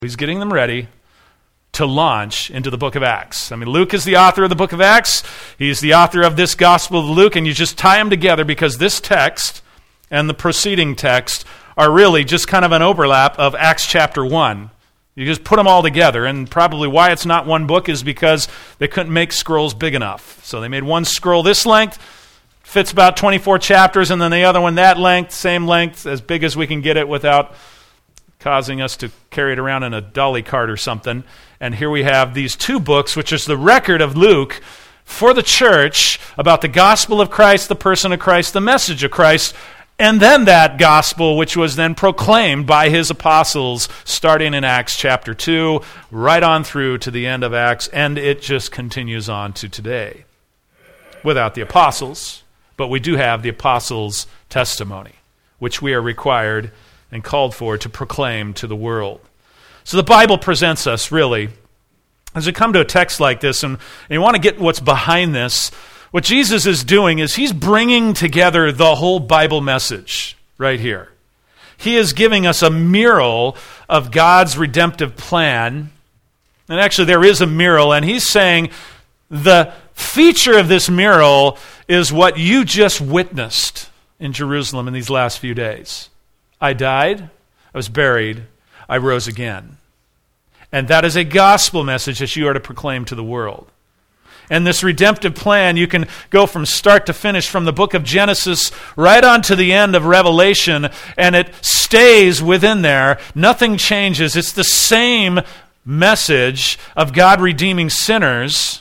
He's getting them ready to launch into the book of Acts. I mean, Luke is the author of the book of Acts. He's the author of this Gospel of Luke, and you just tie them together because this text and the preceding text are really just kind of an overlap of Acts chapter 1. You just put them all together, and probably why it's not one book is because they couldn't make scrolls big enough. So they made one scroll this length, fits about 24 chapters, and then the other one that length, same length, as big as we can get it without causing us to carry it around in a dolly cart or something. And here we have these two books, which is the record of Luke for the church about the gospel of Christ, the person of Christ, the message of Christ, and then that gospel which was then proclaimed by his apostles starting in Acts chapter 2, right on through to the end of Acts, and it just continues on to today. Without the apostles, but we do have the apostles' testimony, which we are required and called for to proclaim to the world. So the Bible presents us, really, as we come to a text like this, and you want to get what's behind this, what Jesus is doing is he's bringing together the whole Bible message right here. He is giving us a mural of God's redemptive plan. And actually there is a mural, and he's saying the feature of this mural is what you just witnessed in Jerusalem in these last few days. I died, I was buried, I rose again. And that is a gospel message that you are to proclaim to the world. And this redemptive plan, you can go from start to finish, from the book of Genesis right on to the end of Revelation, and it stays within there. Nothing changes. It's the same message of God redeeming sinners.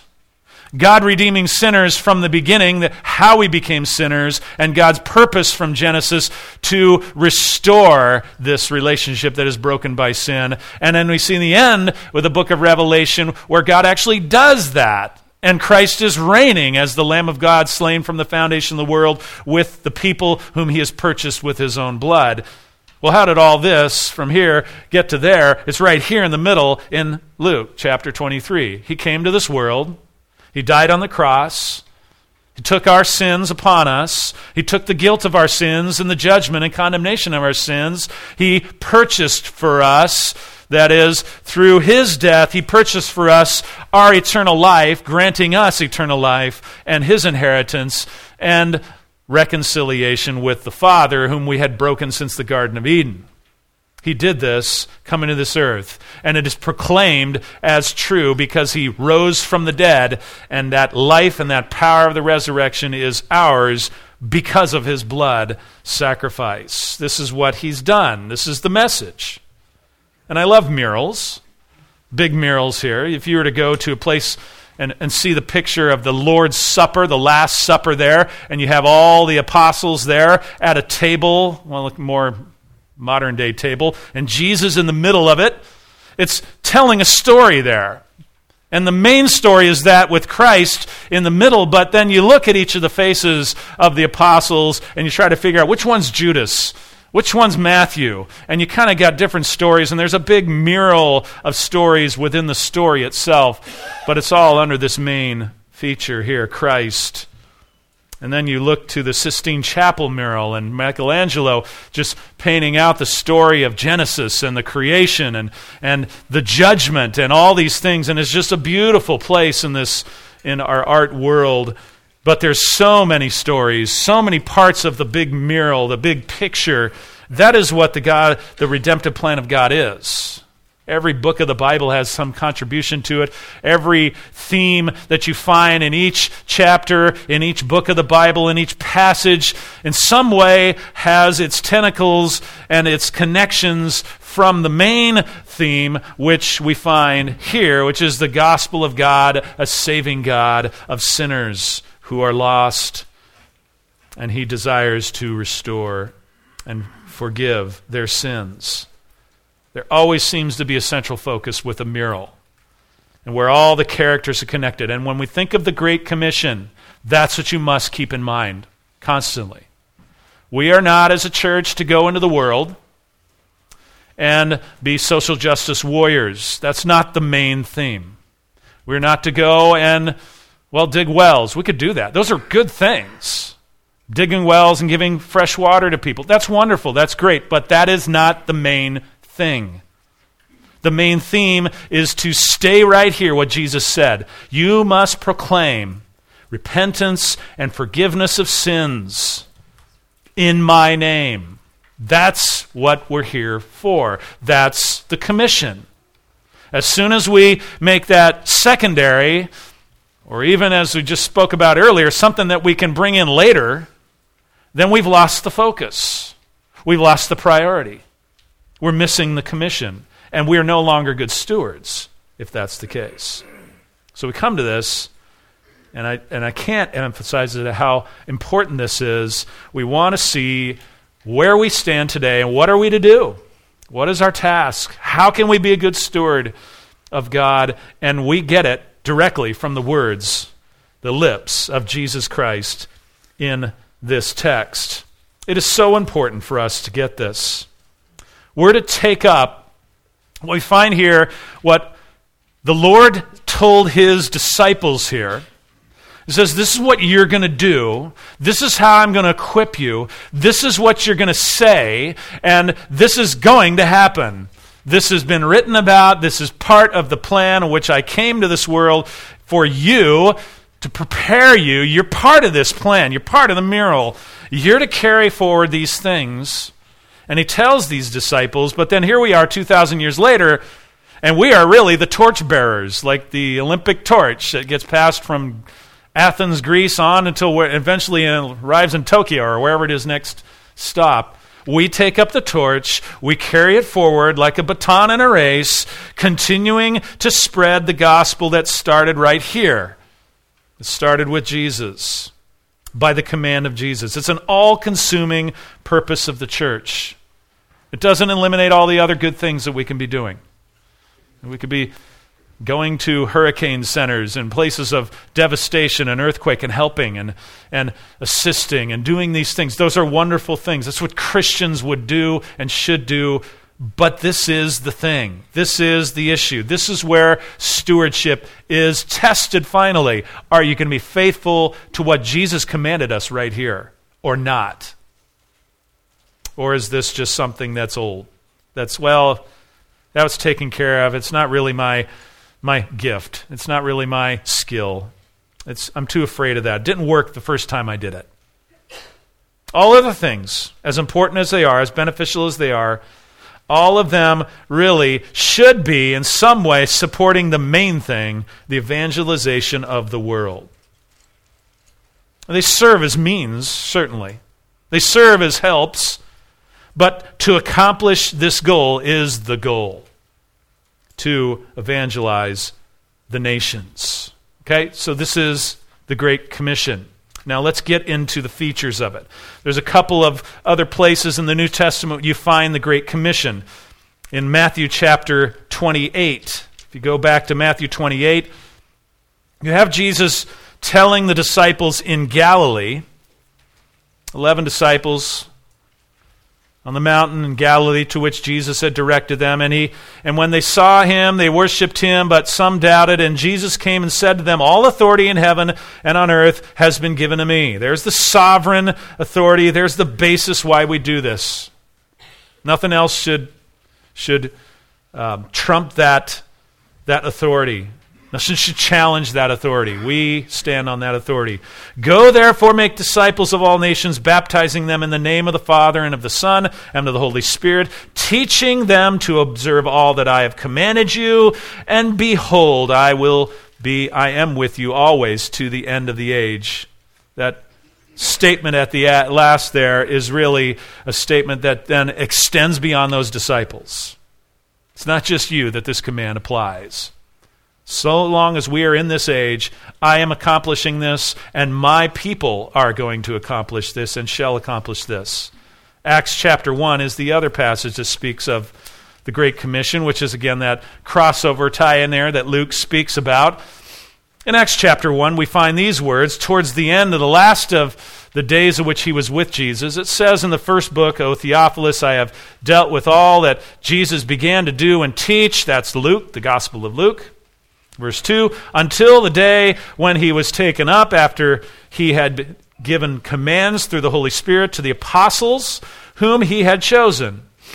God redeeming sinners from the beginning, how we became sinners, and God's purpose from Genesis to restore this relationship that is broken by sin. And then we see in the end with the book of Revelation where God actually does that. And Christ is reigning as the Lamb of God slain from the foundation of the world with the people whom he has purchased with his own blood. Well, how did all this from here get to there? It's right here in the middle in Luke chapter 23. He came to this world. He died on the cross. He took our sins upon us. He took the guilt of our sins and the judgment and condemnation of our sins. He purchased for us, that is, through his death, he purchased for us our eternal life, granting us eternal life and his inheritance and reconciliation with the Father, whom we had broken since the Garden of Eden. He did this coming to this earth, and it is proclaimed as true because he rose from the dead, and that life and that power of the resurrection is ours because of his blood sacrifice. This is what he's done. This is the message. And I love murals, big murals here. If you were to go to a place and see the picture of the Lord's Supper, the Last Supper there, and you have all the apostles there at a table, well, more modern day table, and Jesus in the middle of it, it's telling a story there. And the main story is that with Christ in the middle, but then you look at each of the faces of the apostles and you try to figure out which one's Judas, which one's Matthew, and you kind of got different stories, and there's a big mural of stories within the story itself, but it's all under this main feature here, Christ. And then you look to the Sistine Chapel mural and Michelangelo just painting out the story of Genesis and the creation and the judgment and all these things. And it's just a beautiful place in our art world. But there's so many stories, so many parts of the big mural, the big picture. That is what the redemptive plan of God is. Every book of the Bible has some contribution to it. Every theme that you find in each chapter, in each book of the Bible, in each passage, in some way has its tentacles and its connections from the main theme, which we find here, which is the gospel of God, a saving God of sinners who are lost, and he desires to restore and forgive their sins. There always seems to be a central focus with a mural, and where all the characters are connected. And when we think of the Great Commission, that's what you must keep in mind constantly. We are not, as a church, to go into the world and be social justice warriors. That's not the main theme. We're not to go and, dig wells. We could do that. Those are good things. Digging wells and giving fresh water to people. That's wonderful. That's great. But that is not the main thing. The main theme is to stay right here, what Jesus said. You must proclaim repentance and forgiveness of sins in my name. That's what we're here for. That's the commission. As soon as we make that secondary, or even as we just spoke about earlier, something that we can bring in later, then we've lost the focus. We've lost the priority. We're missing the commission. And we are no longer good stewards, if that's the case. So we come to this, and I can't emphasize it, how important this is. We want to see where we stand today and what are we to do? What is our task? How can we be a good steward of God? And we get it directly from the words, the lips of Jesus Christ in this text. It is so important for us to get this. We're to take up what we find here, what the Lord told his disciples here. He says, this is what you're going to do. This is how I'm going to equip you. This is what you're going to say. And this is going to happen. This has been written about. This is part of the plan in which I came to this world for you, to prepare you. You're part of this plan. You're part of the mural. You're to carry forward these things. And he tells these disciples, but then here we are 2,000 years later, and we are really the torchbearers, like the Olympic torch that gets passed from Athens, Greece, on until it eventually arrives in Tokyo or wherever it is next stop. We take up the torch, we carry it forward like a baton in a race, continuing to spread the gospel that started right here. It started with Jesus, by the command of Jesus. It's an all-consuming purpose of the church. It doesn't eliminate all the other good things that we can be doing. We could be going to hurricane centers and places of devastation and earthquake and helping and assisting and doing these things. Those are wonderful things. That's what Christians would do and should do. But this is the thing. This is the issue. This is where stewardship is tested finally. Are you going to be faithful to what Jesus commanded us right here or not? Or is this just something that's old? That was taken care of. It's not really my gift. It's not really my skill. I'm too afraid of that. It didn't work the first time I did it. All other things, as important as they are, as beneficial as they are, all of them really should be in some way supporting the main thing, the evangelization of the world. They serve as means, certainly. They serve as helps, but to accomplish this goal is the goal, to evangelize the nations. Okay, so this is the Great Commission. Now let's get into the features of it. There's a couple of other places in the New Testament you find the Great Commission. In Matthew chapter 28, if you go back to Matthew 28, you have Jesus telling the disciples in Galilee, 11 disciples on the mountain in Galilee to which Jesus had directed them. And when they saw him, they worshipped him, but some doubted. And Jesus came and said to them, all authority in heaven and on earth has been given to me. There's the sovereign authority. There's the basis why we do this. Nothing else should trump that authority. Nothing should challenge that authority. We stand on that authority. Go, therefore, make disciples of all nations, baptizing them in the name of the Father and of the Son and of the Holy Spirit, teaching them to observe all that I have commanded you. And behold, I am with you always to the end of the age. That statement at the last there is really a statement that then extends beyond those disciples. It's not just you that this command applies. So long as we are in this age, I am accomplishing this, and my people are going to accomplish this and shall accomplish this. Acts chapter 1 is the other passage that speaks of the Great Commission, which is again that crossover tie-in there that Luke speaks about. In Acts chapter 1, we find these words towards the end of the last of the days of which he was with Jesus. It says in the first book, O Theophilus, I have dealt with all that Jesus began to do and teach. That's Luke, the Gospel of Luke. Verse 2, until the day when he was taken up after he had given commands through the Holy Spirit to the apostles whom he had chosen.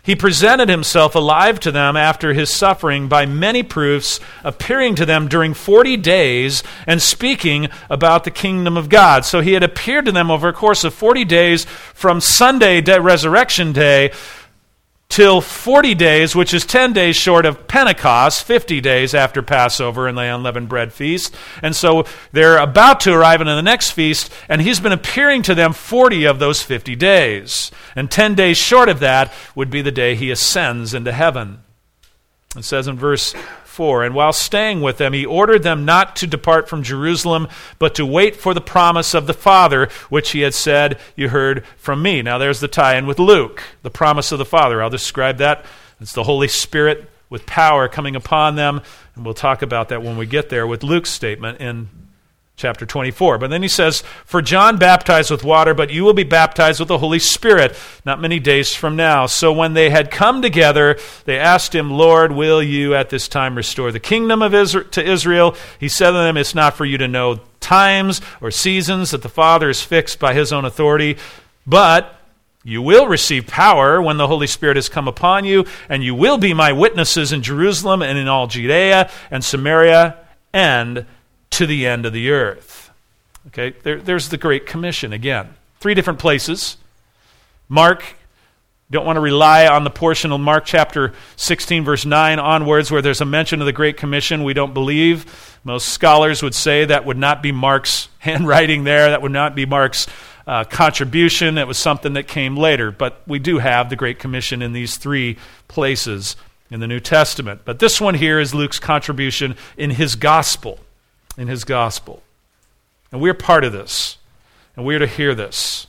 He presented himself alive to them after his suffering by many proofs, appearing to them during 40 days and speaking about the kingdom of God. So he had appeared to them over a course of 40 days from Sunday, Resurrection Day, till 40 days, which is 10 days short of Pentecost, 50 days after Passover and the unleavened bread feast. And so they're about to arrive into the next feast, and he's been appearing to them 40 of those 50 days. And 10 days short of that would be the day he ascends into heaven. It says in verse 4, and while staying with them, he ordered them not to depart from Jerusalem, but to wait for the promise of the Father, which he had said, you heard from me. Now there's the tie-in with Luke, the promise of the Father. I'll describe that. It's the Holy Spirit with power coming upon them, and we'll talk about that when we get there with Luke's statement in chapter 24. But then he says, for John baptized with water, but you will be baptized with the Holy Spirit not many days from now. So when they had come together, they asked him, Lord, will you at this time restore the kingdom of to Israel? He said to them, it's not for you to know times or seasons that the Father has fixed by his own authority, but you will receive power when the Holy Spirit has come upon you, and you will be my witnesses in Jerusalem and in all Judea and Samaria and to the end of the earth. Okay, there's the Great Commission again. 3 different places. Mark, don't want to rely on the portion of Mark chapter 16, verse 9 onwards where there's a mention of the Great Commission. We don't believe. Most scholars would say that would not be Mark's handwriting there. That would not be Mark's contribution. It was something that came later. But we do have the Great Commission in these 3 places in the New Testament. But this one here is Luke's contribution in his gospel. In his gospel. And we're part of this. And we're to hear this.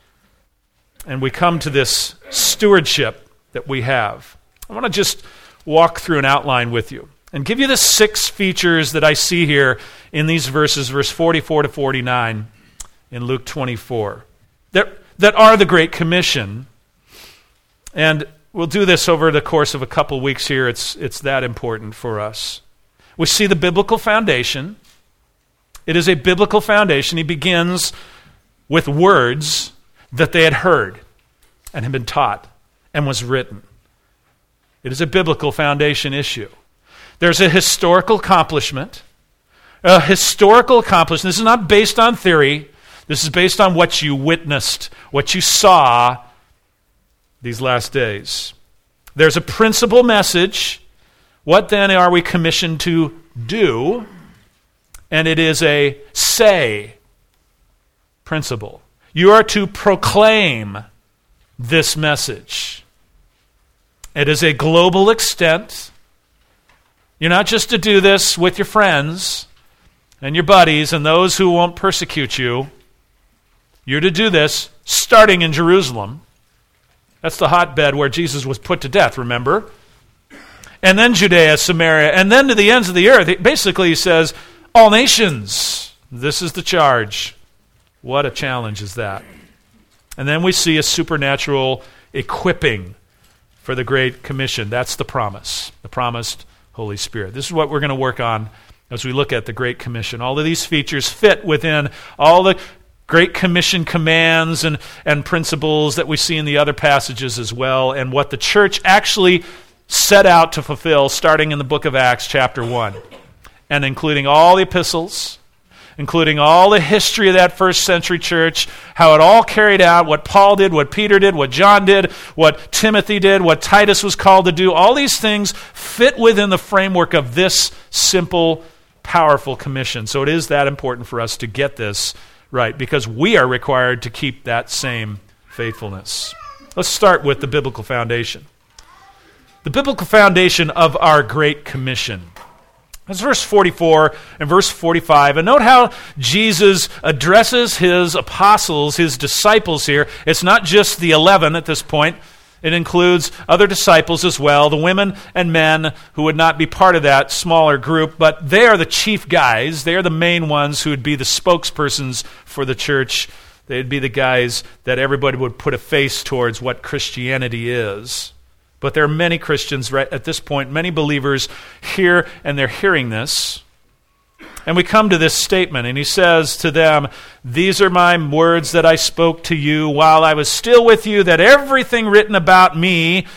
And we come to this stewardship that we have. I want to just walk through an outline with you and give you the 6 features that I see here in these verses, verse 44 to 49 in Luke 24, that are the Great Commission. And we'll do this over the course of a couple weeks here. It's that important for us. We see the biblical foundation. It is a biblical foundation. He begins with words that they had heard and had been taught and was written. It is a biblical foundation issue. There's a historical accomplishment. A historical accomplishment. This is not based on theory. This is based on what you witnessed, what you saw these last days. There's a principal message. What then are we commissioned to do? And it is a say principle. You are to proclaim this message. It is a global extent. You're not just to do this with your friends and your buddies and those who won't persecute you. You're to do this starting in Jerusalem. That's the hotbed where Jesus was put to death, remember? And then Judea, Samaria, and then to the ends of the earth. Basically, he says, all nations. This is the charge. What a challenge is that. And then we see a supernatural equipping for the Great Commission. That's the promise, the promised Holy Spirit. This is what we're going to work on as we look at the Great Commission. All of these features fit within all the Great Commission commands and principles that we see in the other passages as well, and what the church actually set out to fulfill starting in the book of Acts chapter 1. And including all the epistles, including all the history of that first century church, how it all carried out, what Paul did, what Peter did, what John did, what Timothy did, what Titus was called to do. All these things fit within the framework of this simple, powerful commission. So it is that important for us to get this right, because we are required to keep that same faithfulness. Let's start with the biblical foundation. The biblical foundation of our Great Commission. That's verse 44 and verse 45. And note how Jesus addresses his apostles, his disciples here. It's not just the 11 at this point. It includes other disciples as well, the women and men who would not be part of that smaller group, but they are the chief guys. They are the main ones who would be the spokespersons for the church. They'd be the guys that everybody would put a face towards what Christianity is. But there are many Christians right at this point, many believers here, and they're hearing this. And we come to this statement, and he says to them, "These are my words that I spoke to you while I was still with you, that everything written about me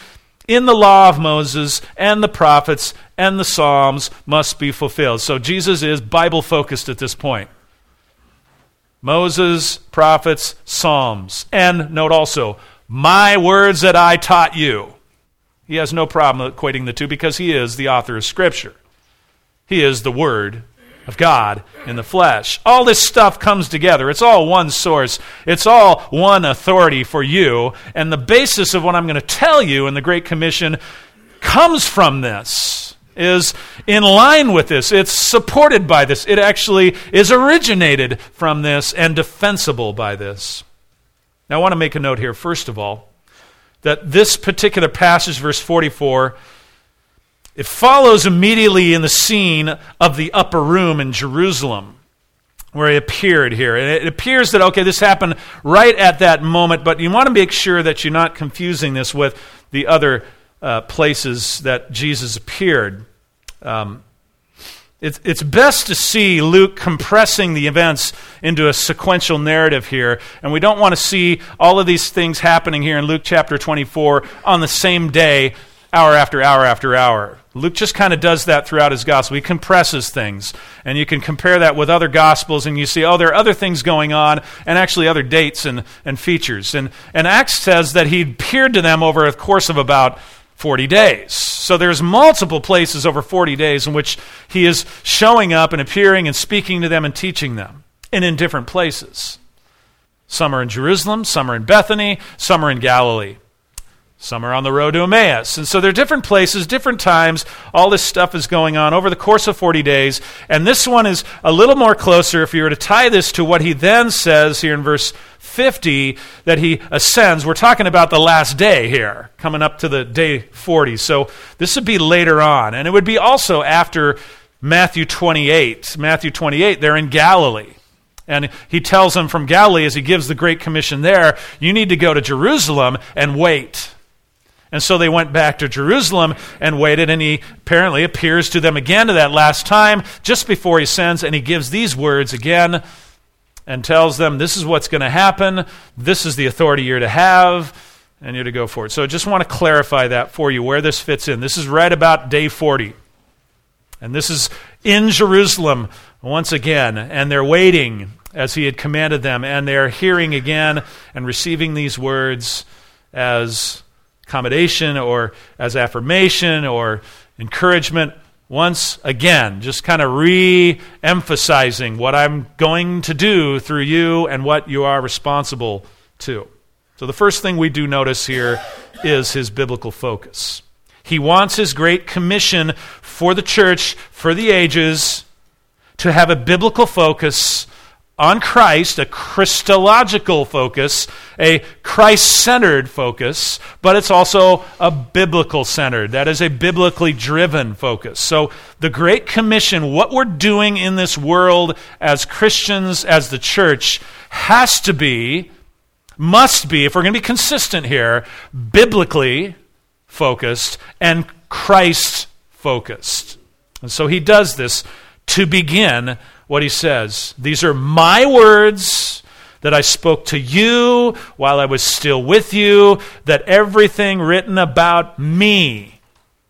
in the law of Moses and the prophets and the Psalms must be fulfilled. So Jesus is Bible-focused at this point. Moses, prophets, Psalms. And note also, my words that I taught you. He has no problem equating the two because he is the author of Scripture. He is the Word of God in the flesh. All this stuff comes together. It's all one source. It's all one authority for you. And the basis of what I'm going to tell you in the Great Commission comes from this, is in line with this. It's supported by this. It actually is originated from this and defensible by this. Now I want to make a note here, first of all, that this particular passage, verse 44, it follows immediately in the scene of the upper room in Jerusalem where he appeared here. And it appears that, okay, this happened right at that moment, but you want to make sure that you're not confusing this with the other places that Jesus appeared. It's best to see Luke compressing the events into a sequential narrative here, and we don't want to see all of these things happening here in Luke chapter 24 on the same day, hour after hour after hour. Luke just kind of does that throughout his gospel. He compresses things, and you can compare that with other gospels, and you see, oh, there are other things going on, and actually other dates and features. And Acts says that he appeared to them over a course of about 40 days. So there's multiple places over 40 days in which he is showing up and appearing and speaking to them and teaching them, and in different places. Some are in Jerusalem, some are in Bethany, some are in Galilee. Some are on the road to Emmaus. And so there are different places, different times. All this stuff is going on over the course of 40 days. And this one is a little more closer if you were to tie this to what he then says here in verse 50, that he ascends. We're talking about the last day here, coming up to the day 40. So this would be later on. And it would be also after Matthew 28. Matthew 28, they're in Galilee. And he tells them from Galilee, as he gives the Great Commission there, you need to go to Jerusalem and wait. And so they went back to Jerusalem and waited, and he apparently appears to them again at that last time, just before he ascends, and he gives these words again and tells them, this is what's going to happen, this is the authority you're to have, and you're to go for it. So I just want to clarify that for you, where this fits in. This is right about day 40. And this is in Jerusalem once again, and they're waiting as he had commanded them, and they're hearing again and receiving these words as accommodation or as affirmation or encouragement once again, just kind of re-emphasizing what I'm going to do through you and what you are responsible to. So the first thing we do notice here is his biblical focus. He wants his Great Commission for the church, for the ages, to have a biblical focus on Christ, a Christological focus, a Christ-centered focus, but it's also a biblical-centered. That is a biblically driven focus. So the Great Commission, what we're doing in this world as Christians, as the church, has to be, must be, if we're going to be consistent here, biblically focused and Christ-focused. And so he does this to begin what he says. These are my words that I spoke to you while I was still with you, that everything written about me.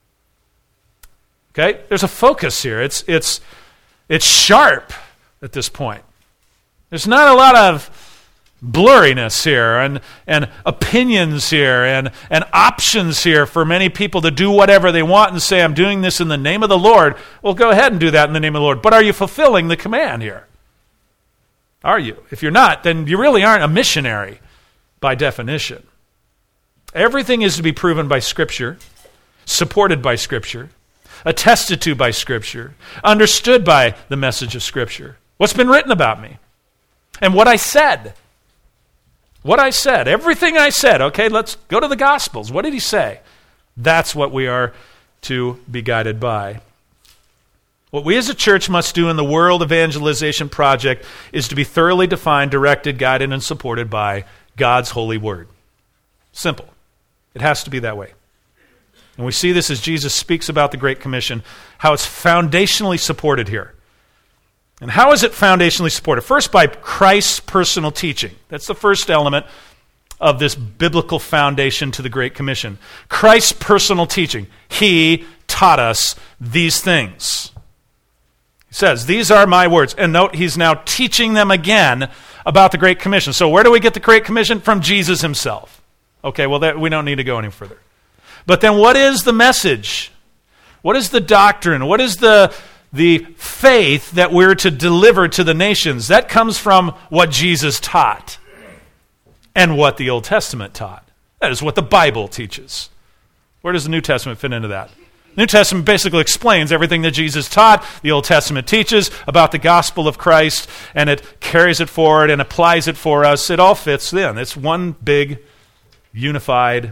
Okay? There's a focus here. It's sharp at this point. There's not a lot of blurriness here and opinions here and options here for many people to do whatever they want and say, I'm doing this in the name of the Lord. Well, go ahead and do that in the name of the Lord. But are you fulfilling the command here? Are you? If you're not, then you really aren't a missionary by definition. Everything is to be proven by Scripture, supported by Scripture, attested to by Scripture, understood by the message of Scripture. What's been written about me? And what I said. What I said, everything I said. Okay, let's go to the Gospels. What did he say? That's what we are to be guided by. What we as a church must do in the world evangelization project is to be thoroughly defined, directed, guided, and supported by God's holy word. Simple. It has to be that way. And we see this as Jesus speaks about the Great Commission, how it's foundationally supported here. And how is it foundationally supported? First, by Christ's personal teaching. That's the first element of this biblical foundation to the Great Commission. Christ's personal teaching. He taught us these things. He says, these are my words. And note, he's now teaching them again about the Great Commission. So where do we get the Great Commission? From Jesus himself. Okay, well, we don't need to go any further. But then what is the message? What is the doctrine? What is the faith that we're to deliver to the nations? That comes from what Jesus taught and what the Old Testament taught. That is what the Bible teaches. Where does the New Testament fit into that? The New Testament basically explains everything that Jesus taught. The Old Testament teaches about the gospel of Christ, and it carries it forward and applies it for us. It all fits in. It's one big, unified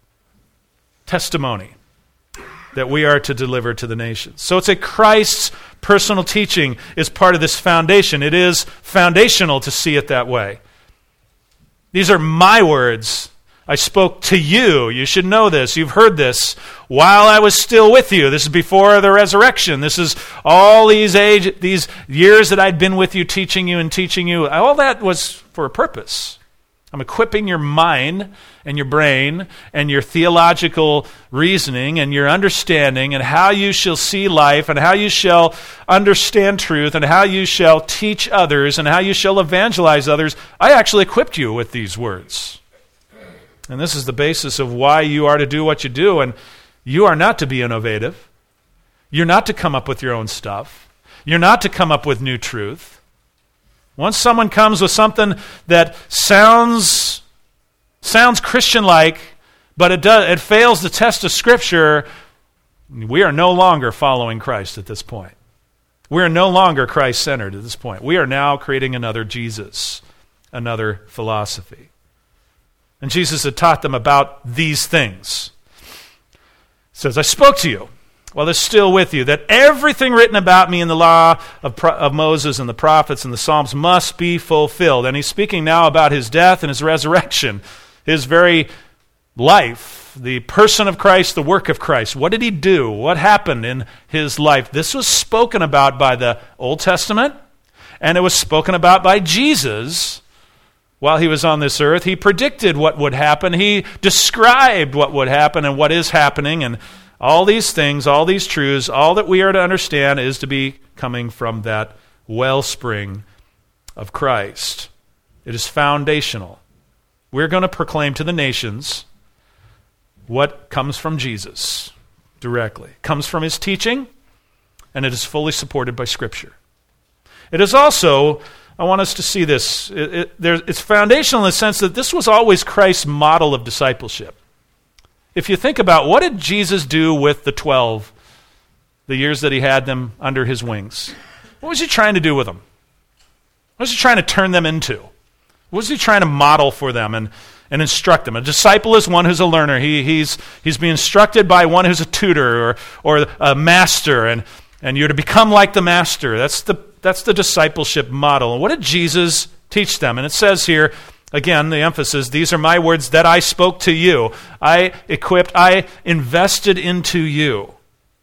testimony that we are to deliver to the nations. So it's a Christ's personal teaching is part of this foundation. It is foundational to see it that way. These are my words. I spoke to you. You should know this. You've heard this while I was still with you. This is before the resurrection. This is all these years that I'd been with you, teaching you. All that was for a purpose. I'm equipping your mind and your brain and your theological reasoning and your understanding and how you shall see life and how you shall understand truth and how you shall teach others and how you shall evangelize others. I actually equipped you with these words. And this is the basis of why you are to do what you do. And you are not to be innovative. You're not to come up with your own stuff. You're not to come up with new truth. Once someone comes with something that sounds Christian-like, but it fails the test of Scripture, we are no longer following Christ at this point. We are no longer Christ-centered at this point. We are now creating another Jesus, another philosophy. And Jesus had taught them about these things. He says, I spoke to you while they're still with you, that everything written about me in the law of Moses and the prophets and the Psalms must be fulfilled. And he's speaking now about his death and his resurrection, his very life, the person of Christ, the work of Christ. What did he do? What happened in his life? This was spoken about by the Old Testament, and it was spoken about by Jesus while he was on this earth. He predicted what would happen. He described what would happen and what is happening, and all these things, all these truths, all that we are to understand is to be coming from that wellspring of Christ. It is foundational. We're going to proclaim to the nations what comes from Jesus directly. It comes from his teaching, and it is fully supported by Scripture. It is also, I want us to see this, it's foundational in the sense that this was always Christ's model of discipleship. If you think about what did Jesus do with the 12, the years that he had them under his wings? What was he trying to do with them? What was he trying to turn them into? What was he trying to model for them and instruct them? A disciple is one who's a learner. He's being instructed by one who's a tutor or a master, and you're to become like the master. That's the discipleship model. And what did Jesus teach them? And it says here, again, the emphasis, these are my words that I spoke to you. I equipped, I invested into you.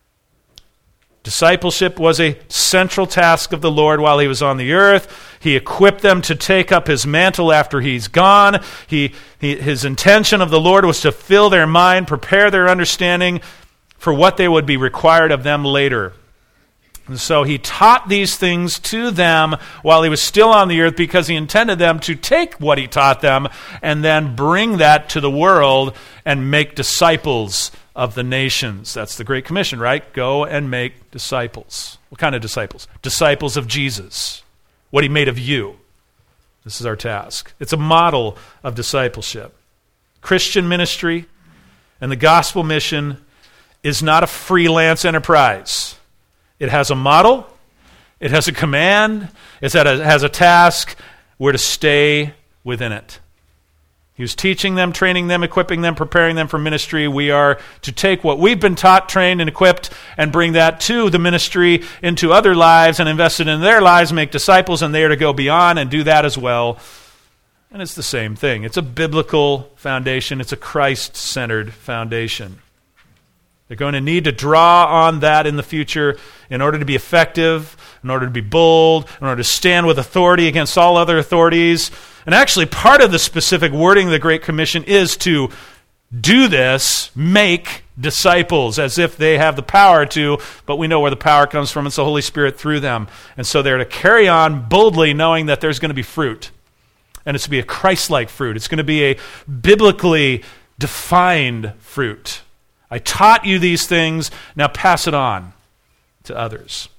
Discipleship was a central task of the Lord while he was on the earth. He equipped them to take up his mantle after he's gone. His intention of the Lord was to fill their mind, prepare their understanding for what they would be required of them later. And so he taught these things to them while he was still on the earth because he intended them to take what he taught them and then bring that to the world and make disciples of the nations. That's the Great Commission, right? Go and make disciples. What kind of disciples? Disciples of Jesus. What he made of you. This is our task. It's a model of discipleship. Christian ministry and the gospel mission is not a freelance enterprise. It has a model, it has a command, it has a task. We're to stay within it. He was teaching them, training them, equipping them, preparing them for ministry. We are to take what we've been taught, trained, and equipped and bring that to the ministry, into other lives, and invest it in their lives, make disciples, and they are to go beyond and do that as well. And it's the same thing. It's a biblical foundation. It's a Christ-centered foundation. They're going to need to draw on that in the future in order to be effective, in order to be bold, in order to stand with authority against all other authorities. And actually, part of the specific wording of the Great Commission is to do this, make disciples, as if they have the power to, but we know where the power comes from. It's the Holy Spirit through them. And so they're to carry on boldly, knowing that there's going to be fruit. And it's to be a Christ-like fruit. It's going to be a biblically defined fruit. I taught you these things, now pass it on to others.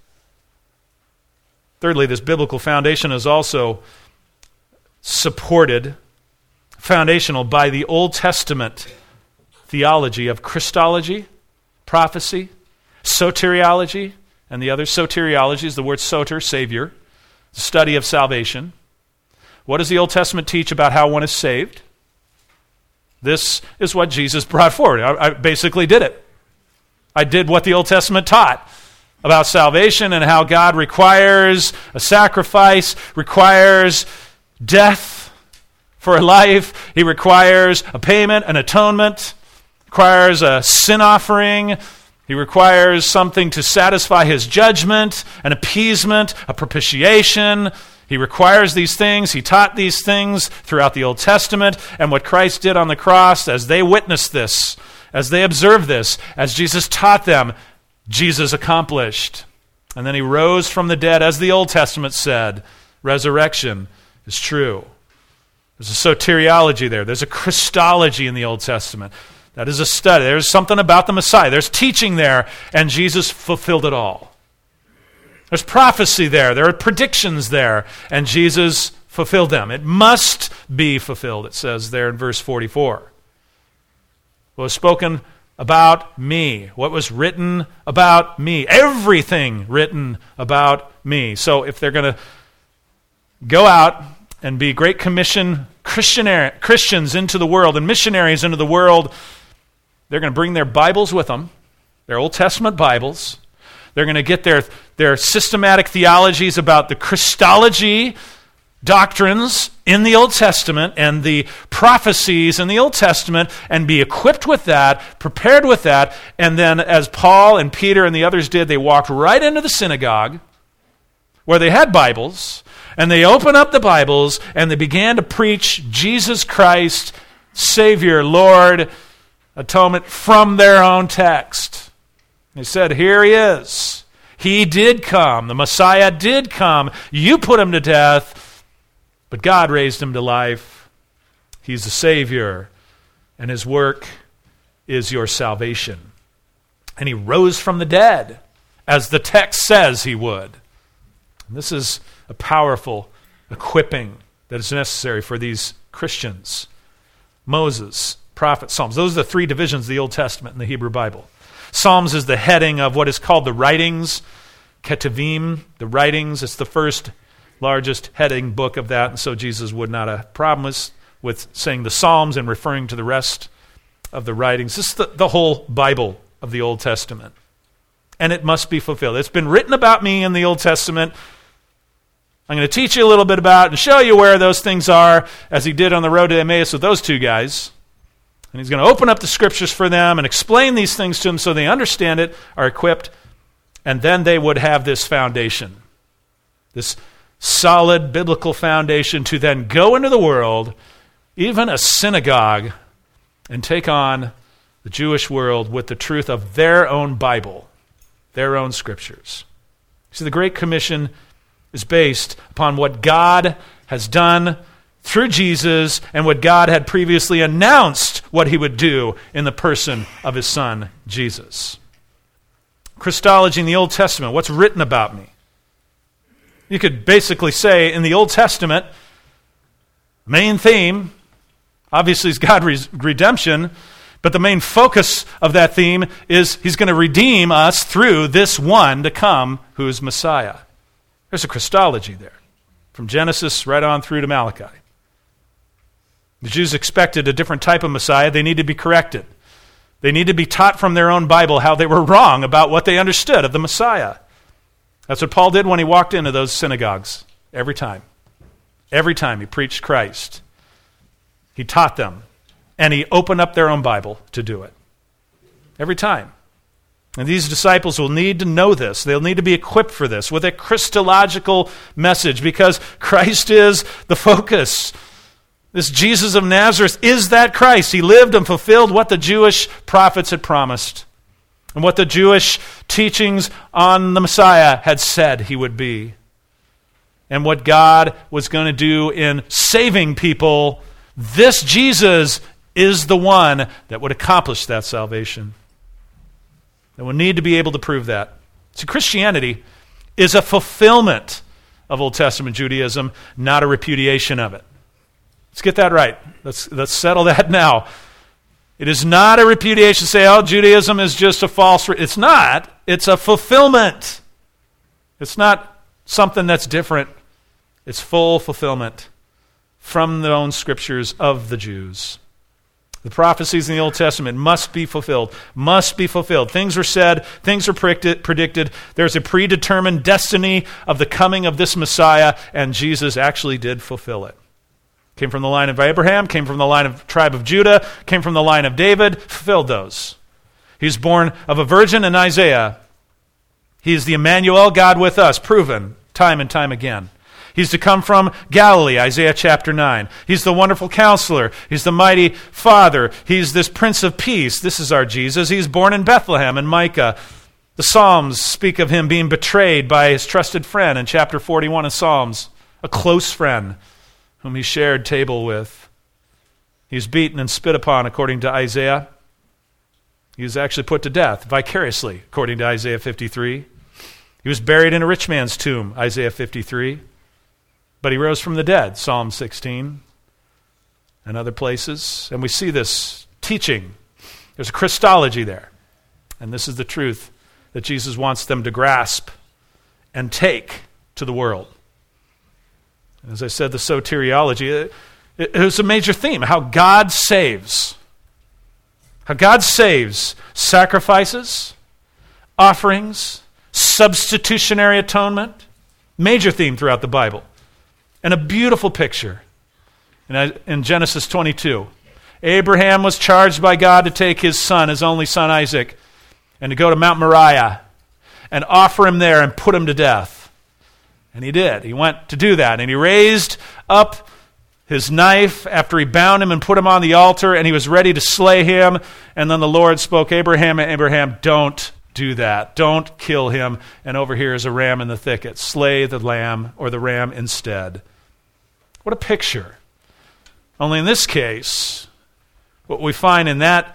Thirdly, this biblical foundation is also supported, foundational, by the Old Testament theology of Christology, prophecy, soteriology, and the other. Soteriology is the word soter, Savior, the study of salvation. What does the Old Testament teach about how one is saved? This is what Jesus brought forward. I basically did it. I did what the Old Testament taught about salvation and how God requires a sacrifice, requires death for a life. He requires a payment, an atonement, requires a sin offering. He requires something to satisfy his judgment, an appeasement, a propitiation. He requires these things. He taught these things throughout the Old Testament. And what Christ did on the cross, as they witnessed this, as they observed this, as Jesus taught them, Jesus accomplished. And then he rose from the dead, as the Old Testament said. Resurrection is true. There's a soteriology there. There's a Christology in the Old Testament. That is a study. There's something about the Messiah. There's teaching there, and Jesus fulfilled it all. There's prophecy there. There are predictions there, and Jesus fulfilled them. It must be fulfilled, it says there in verse 44. What was spoken about me, what was written about me, everything written about me. So if they're going to go out and be Great Commission Christians into the world and missionaries into the world, they're going to bring their Bibles with them, their Old Testament Bibles. They're going to get their systematic theologies about the Christology doctrines in the Old Testament and the prophecies in the Old Testament and be equipped with that, prepared with that, and then as Paul and Peter and the others did, they walked right into the synagogue where they had Bibles, and they opened up the Bibles and they began to preach Jesus Christ, Savior, Lord, atonement from their own text. They said, here he is. He did come. The Messiah did come. You put him to death, but God raised him to life. He's the Savior, and his work is your salvation. And he rose from the dead, as the text says he would. And this is a powerful equipping that is necessary for these Christians. Moses, prophet, Psalms. Those are the three divisions of the Old Testament in the Hebrew Bible. Psalms is the heading of what is called the writings, Ketuvim, the writings. It's the first largest heading book of that, and so Jesus would not have problems with saying the Psalms and referring to the rest of the writings. This is the whole Bible of the Old Testament, and it must be fulfilled. It's been written about me in the Old Testament. I'm going to teach you a little bit about it and show you where those things are, as he did on the road to Emmaus with those two guys. And he's going to open up the scriptures for them and explain these things to them so they understand it, are equipped, and then they would have this foundation, this solid biblical foundation to then go into the world, even a synagogue, and take on the Jewish world with the truth of their own Bible, their own scriptures. See, the Great Commission is based upon what God has done through Jesus and what God had previously announced what he would do in the person of his Son, Jesus. Christology in the Old Testament, what's written about me? You could basically say in the Old Testament, main theme, obviously, is God's redemption, but the main focus of that theme is he's going to redeem us through this one to come who is Messiah. There's a Christology there, from Genesis right on through to Malachi. The Jews expected a different type of Messiah. They need to be corrected. They need to be taught from their own Bible how they were wrong about what they understood of the Messiah. That's what Paul did when he walked into those synagogues every time. Every time he preached Christ, he taught them, and he opened up their own Bible to do it. Every time. And these disciples will need to know this. They'll need to be equipped for this with a Christological message, because Christ is the focus. This Jesus of Nazareth is that Christ. He lived and fulfilled what the Jewish prophets had promised and what the Jewish teachings on the Messiah had said he would be. And what God was going to do in saving people, this Jesus is the one that would accomplish that salvation. And we'll need to be able to prove that. So Christianity is a fulfillment of Old Testament Judaism, not a repudiation of it. Let's get that right. Let's settle that now. It is not a repudiation to say, oh, Judaism is just a false... It's not. It's a fulfillment. It's not something that's different. It's full fulfillment from the own scriptures of the Jews. The prophecies in the Old Testament must be fulfilled. Must be fulfilled. Things were said. Things were predicted. There's a predetermined destiny of the coming of this Messiah, and Jesus actually did fulfill it. Came from the line of Abraham, came from the line of tribe of Judah, came from the line of David, fulfilled those. He's born of a virgin in Isaiah. He is the Emmanuel, God with us, proven time and time again. He's to come from Galilee, Isaiah chapter 9. He's the wonderful counselor. He's the mighty Father. He's this Prince of Peace. This is our Jesus. He's born in Bethlehem in Micah. The Psalms speak of him being betrayed by his trusted friend in chapter 41 of Psalms, a close friend whom he shared table with. He was beaten and spit upon, according to Isaiah. He was actually put to death vicariously, according to Isaiah 53. He was buried in a rich man's tomb, Isaiah 53. But he rose from the dead, Psalm 16, and other places. And we see this teaching. There's a Christology there. And this is the truth that Jesus wants them to grasp and take to the world. As I said, the soteriology, it was a major theme, how God saves. How God saves sacrifices, offerings, substitutionary atonement. Major theme throughout the Bible. And a beautiful picture in Genesis 22. Abraham was charged by God to take his son, his only son Isaac, and to go to Mount Moriah and offer him there and put him to death. And he did. He went to do that. And he raised up his knife after he bound him and put him on the altar, and he was ready to slay him. And then the Lord spoke, Abraham, don't do that. Don't kill him. And over here is a ram in the thicket. Slay the lamb or the ram instead. What a picture. Only in this case, what we find in that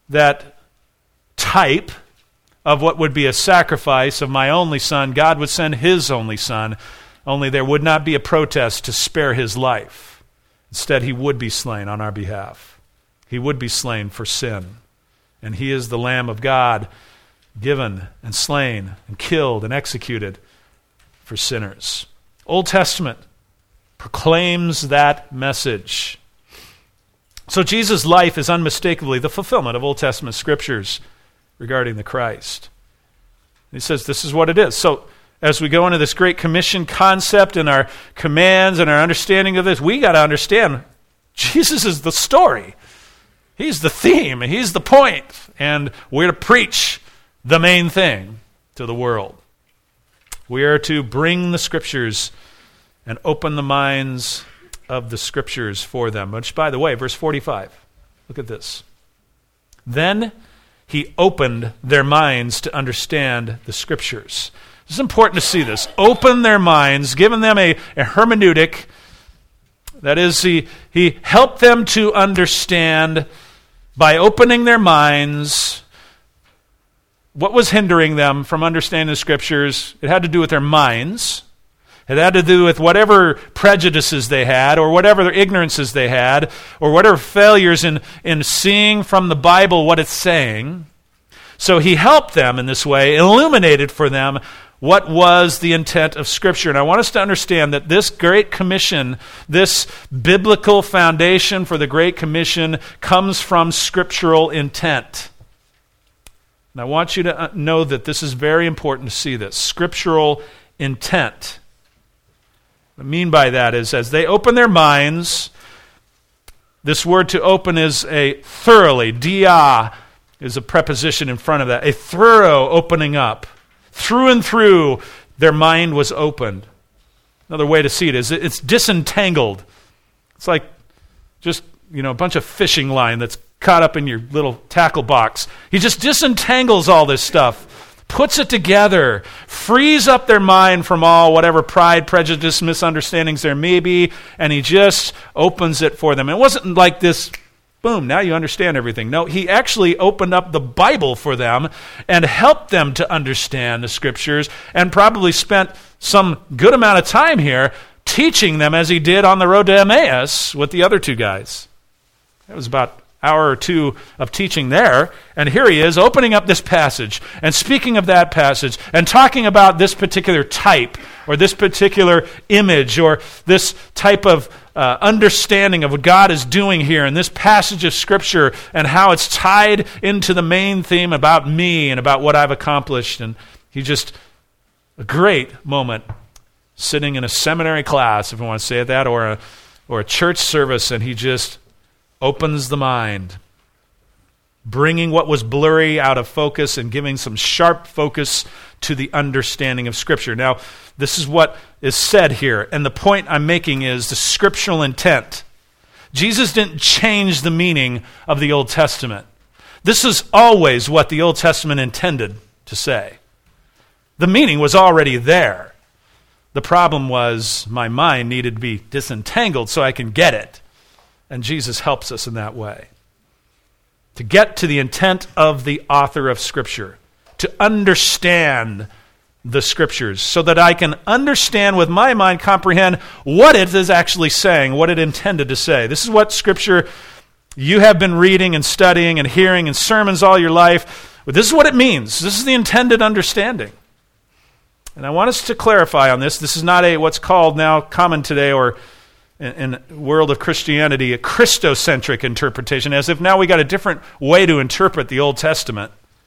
type of what would be a sacrifice of my only son, God would send his only son, only there would not be a protest to spare his life. Instead, he would be slain on our behalf. He would be slain for sin. And he is the Lamb of God, given and slain and killed and executed for sinners. Old Testament proclaims that message. So Jesus' life is unmistakably the fulfillment of Old Testament scriptures regarding the Christ. He says this is what it is. So as we go into this Great Commission concept and our commands and our understanding of this, we got to understand Jesus is the story. He's the theme. He's the point. And we're to preach the main thing to the world. We are to bring the scriptures and open the minds of the scriptures for them. Which, by the way, verse 45, look at this. Then he opened their minds to understand the scriptures. This is important to see this. Open their minds, given them a hermeneutic. That is, he helped them to understand by opening their minds what was hindering them from understanding the scriptures. It had to do with their minds. It had to do with whatever prejudices they had, or whatever ignorances they had, or whatever failures in seeing from the Bible what it's saying. So he helped them in this way, illuminated for them what was the intent of Scripture. And I want us to understand that this Great Commission, this biblical foundation for the Great Commission, comes from scriptural intent. And I want you to know that this is very important to see this. Scriptural intent. What I mean by that is, as they open their minds, this word to open is a thoroughly, dia. is a preposition in front of that. A thorough opening up. Through and through, their mind was opened. Another way to see it is it's disentangled. It's like just, a bunch of fishing line that's caught up in your little tackle box. He just disentangles all this stuff, puts it together, frees up their mind from all whatever pride, prejudice, misunderstandings there may be, and he just opens it for them. It wasn't like this, boom, now you understand everything. No, he actually opened up the Bible for them and helped them to understand the Scriptures, and probably spent some good amount of time here teaching them as he did on the road to Emmaus with the other two guys. It was about an hour or two of teaching there, and here he is opening up this passage and speaking of that passage and talking about this particular type or this particular image or this type of understanding of what God is doing here in this passage of Scripture and how it's tied into the main theme about me and about what I've accomplished. And he just, a great moment sitting in a seminary class, if you want to say it that, or a church service, and he just opens the mind, bringing what was blurry out of focus and giving some sharp focus to the understanding of Scripture. Now, this is what is said here, and the point I'm making is the scriptural intent. Jesus didn't change the meaning of the Old Testament. This is always what the Old Testament intended to say. The meaning was already there. The problem was my mind needed to be disentangled so I can get it. And Jesus helps us in that way. To get to the intent of the author of Scripture. To understand the Scriptures so that I can understand with my mind, comprehend what it is actually saying, what it intended to say. This is what Scripture you have been reading and studying and hearing in sermons all your life. But this is what it means. This is the intended understanding. And I want us to clarify on this. This is not what's called now common today or in the world of Christianity, a Christocentric interpretation, as if now we got a different way to interpret the Old Testament.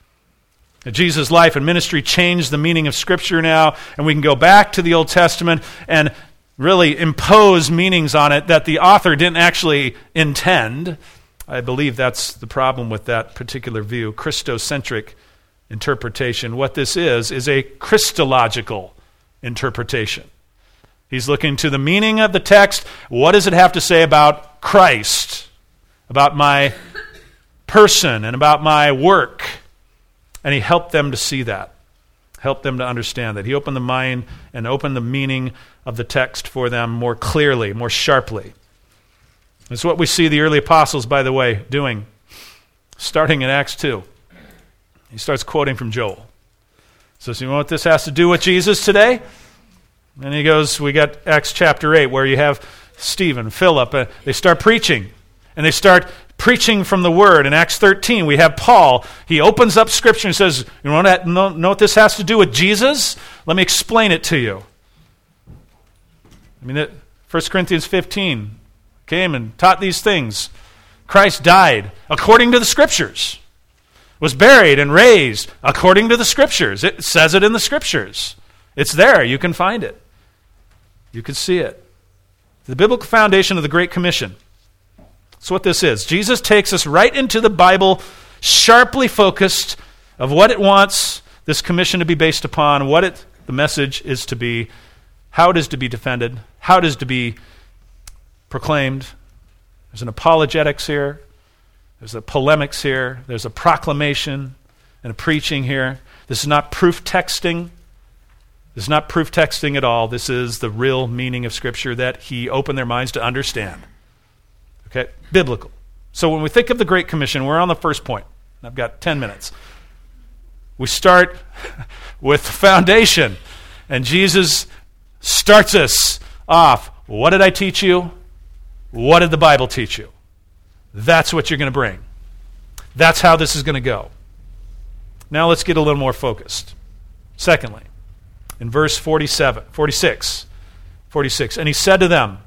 Jesus' life and ministry changed the meaning of Scripture now, and we can go back to the Old Testament and really impose meanings on it that the author didn't actually intend. I believe that's the problem with that particular view, Christocentric interpretation. What this is a Christological interpretation. He's looking to the meaning of the text. What does it have to say about Christ, about my person, and about my work? And he helped them to see that, helped them to understand that. He opened the mind and opened the meaning of the text for them more clearly, more sharply. It's what we see the early apostles, by the way, doing, starting in Acts 2. He starts quoting from Joel. So you know what this has to do with Jesus today? And he goes, we got Acts chapter 8, where you have Stephen, Philip, they start preaching. And they start preaching from the Word. In Acts 13, we have Paul. He opens up Scripture and says, you know what this has to do with Jesus? Let me explain it to you. 1 Corinthians 15 came and taught these things. Christ died according to the Scriptures, was buried and raised according to the Scriptures. It says it in the Scriptures. It's there. You can find it. You can see it. The biblical foundation of the Great Commission. That's what this is. Jesus takes us right into the Bible, sharply focused of what it wants this commission to be based upon, what the message is to be, how it is to be defended, how it is to be proclaimed. There's an apologetics here. There's a polemics here. There's a proclamation and a preaching here. This is not proof texting. This is not proof texting at all. This is the real meaning of Scripture that he opened their minds to understand. Okay, biblical. So when we think of the Great Commission, we're on the first point. I've got 10 minutes. We start with the foundation, and Jesus starts us off. What did I teach you? What did the Bible teach you? That's what you're going to bring. That's how this is going to go. Now let's get a little more focused. Secondly, in verse 46, and he said to them,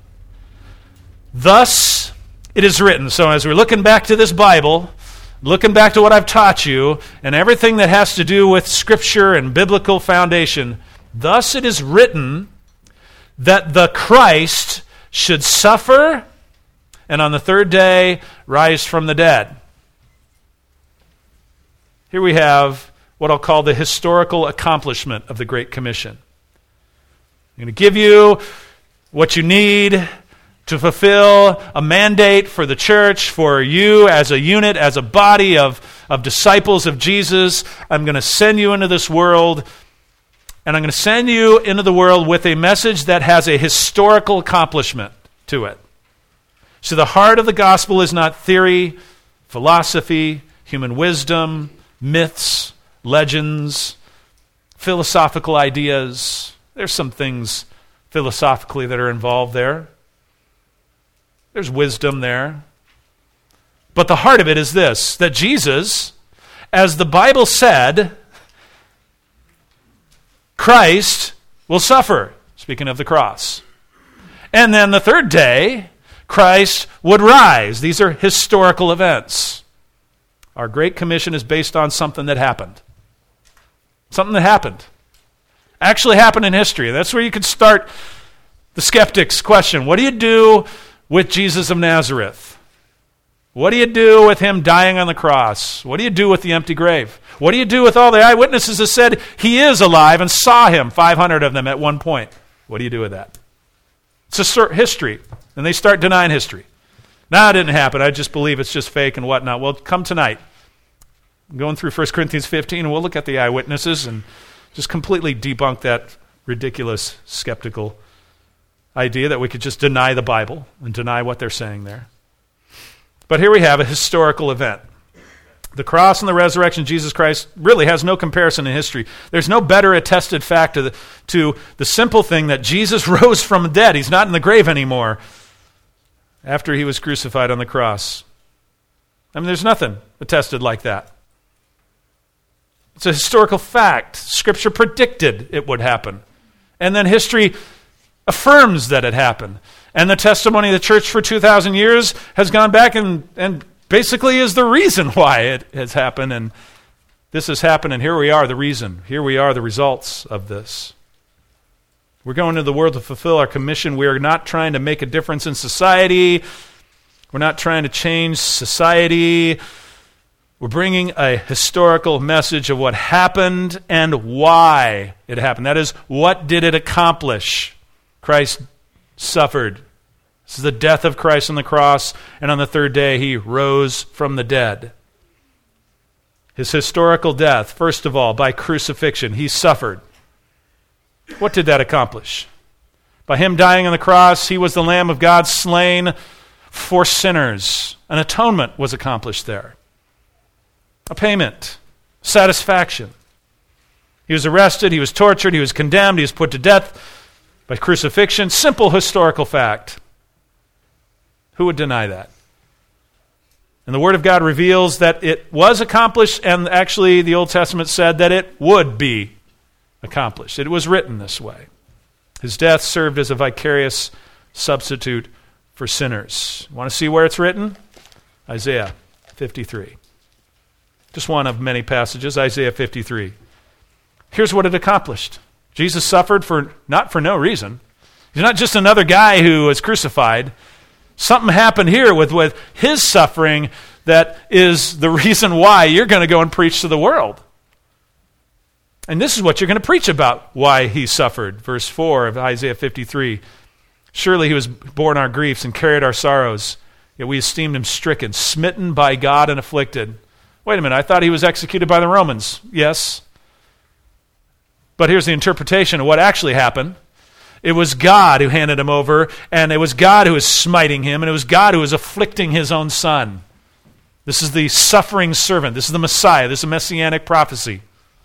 thus it is written. So as we're looking back to this Bible, looking back to what I've taught you, and everything that has to do with Scripture and biblical foundation, thus it is written that the Christ should suffer and on the third day rise from the dead. Here we have what I'll call the historical accomplishment of the Great Commission. I'm going to give you what you need to fulfill a mandate for the church, for you as a unit, as a body of disciples of Jesus. I'm going to send you into this world, and I'm going to send you into the world with a message that has a historical accomplishment to it. So the heart of the gospel is not theory, philosophy, human wisdom, myths, legends, philosophical ideas. There's some things philosophically that are involved there. There's wisdom there. But the heart of it is this, that Jesus, as the Bible said, Christ will suffer, speaking of the cross. And then the third day, Christ would rise. These are historical events. Our Great Commission is based on something that happened. Something that happened. Actually happened in history. That's where you could start the skeptic's question. What do you do with Jesus of Nazareth? What do you do with him dying on the cross? What do you do with the empty grave? What do you do with all the eyewitnesses that said he is alive and saw him, 500 of them at one point? What do you do with that? It's a history. And they start denying history. No, it didn't happen. I just believe it's just fake and whatnot. Well, come tonight. I'm going through 1 Corinthians 15, and we'll look at the eyewitnesses and just completely debunk that ridiculous, skeptical idea that we could just deny the Bible and deny what they're saying there. But here we have a historical event. The cross and the resurrection of Jesus Christ really has no comparison in history. There's no better attested fact to the simple thing that Jesus rose from the dead. He's not in the grave anymore after he was crucified on the cross. I mean, there's nothing attested like that. It's a historical fact. Scripture predicted it would happen. And then history affirms that it happened. And the testimony of the church for 2,000 years has gone back and basically is the reason why it has happened. And this has happened, and here we are, the reason. Here we are, the results of this. We're going into the world to fulfill our commission. We are not trying to make a difference in society. We're not trying to change society. We're bringing a historical message of what happened and why it happened. That is, what did it accomplish? Christ suffered. This is the death of Christ on the cross, and on the third day he rose from the dead. His historical death, first of all, by crucifixion, he suffered. What did that accomplish? By him dying on the cross, he was the Lamb of God slain for sinners. An atonement was accomplished there. A payment, satisfaction. He was arrested, he was tortured, he was condemned, he was put to death by crucifixion. Simple historical fact. Who would deny that? And the Word of God reveals that it was accomplished, and actually the Old Testament said that it would be accomplished. It was written this way. His death served as a vicarious substitute for sinners. Want to see where it's written? Isaiah 53. Just one of many passages, Isaiah 53. Here's what it accomplished. Jesus suffered not for no reason. He's not just another guy who was crucified. Something happened here with his suffering that is the reason why you're going to go and preach to the world. And this is what you're going to preach about, why he suffered. Verse 4 of Isaiah 53. Surely he was borne our griefs and carried our sorrows, yet we esteemed him stricken, smitten by God and afflicted. Wait a minute, I thought he was executed by the Romans. Yes. But here's the interpretation of what actually happened. It was God who handed him over, and it was God who was smiting him, and it was God who was afflicting his own son. This is the suffering servant. This is the Messiah. This is a messianic prophecy.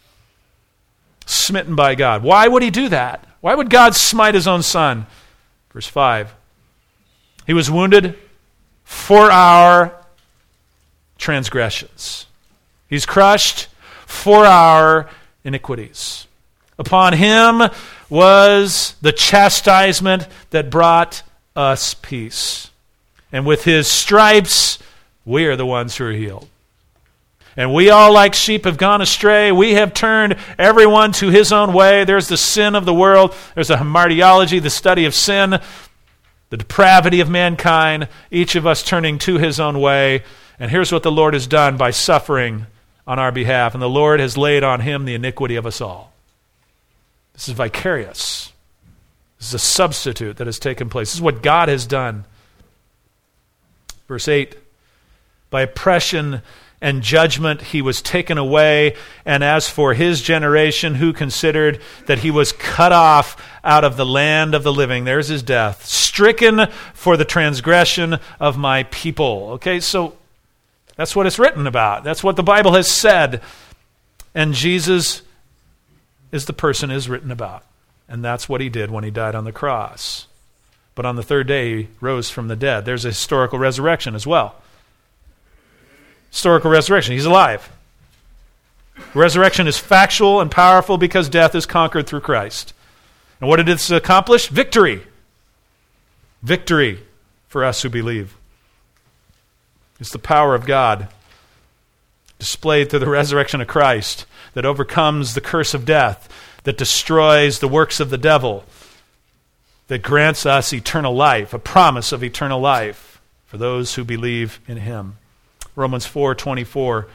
Smitten by God. Why would he do that? Why would God smite his own son? Verse 5. He was wounded for our transgressions. He's crushed for our iniquities. Upon him was the chastisement that brought us peace. And with his stripes, we are the ones who are healed. And we all like sheep have gone astray. We have turned everyone to his own way. There's the sin of the world. There's a hamartiology, the study of sin, the depravity of mankind, each of us turning to his own way. And here's what the Lord has done by suffering on our behalf, and the Lord has laid on him the iniquity of us all. This is vicarious. This is a substitute that has taken place. This is what God has done. Verse 8, by oppression and judgment he was taken away, and as for his generation, who considered that he was cut off out of the land of the living, there's his death, stricken for the transgression of my people. Okay, so that's what it's written about. That's what the Bible has said. And Jesus is the person it is written about. And that's what he did when he died on the cross. But on the third day, he rose from the dead. There's a historical resurrection as well. Historical resurrection. He's alive. Resurrection is factual and powerful because death is conquered through Christ. And what did this accomplish? Victory. Victory for us who believe. It's the power of God displayed through the resurrection of Christ that overcomes the curse of death, that destroys the works of the devil, that grants us eternal life, a promise of eternal life for those who believe in him. Romans 4:24.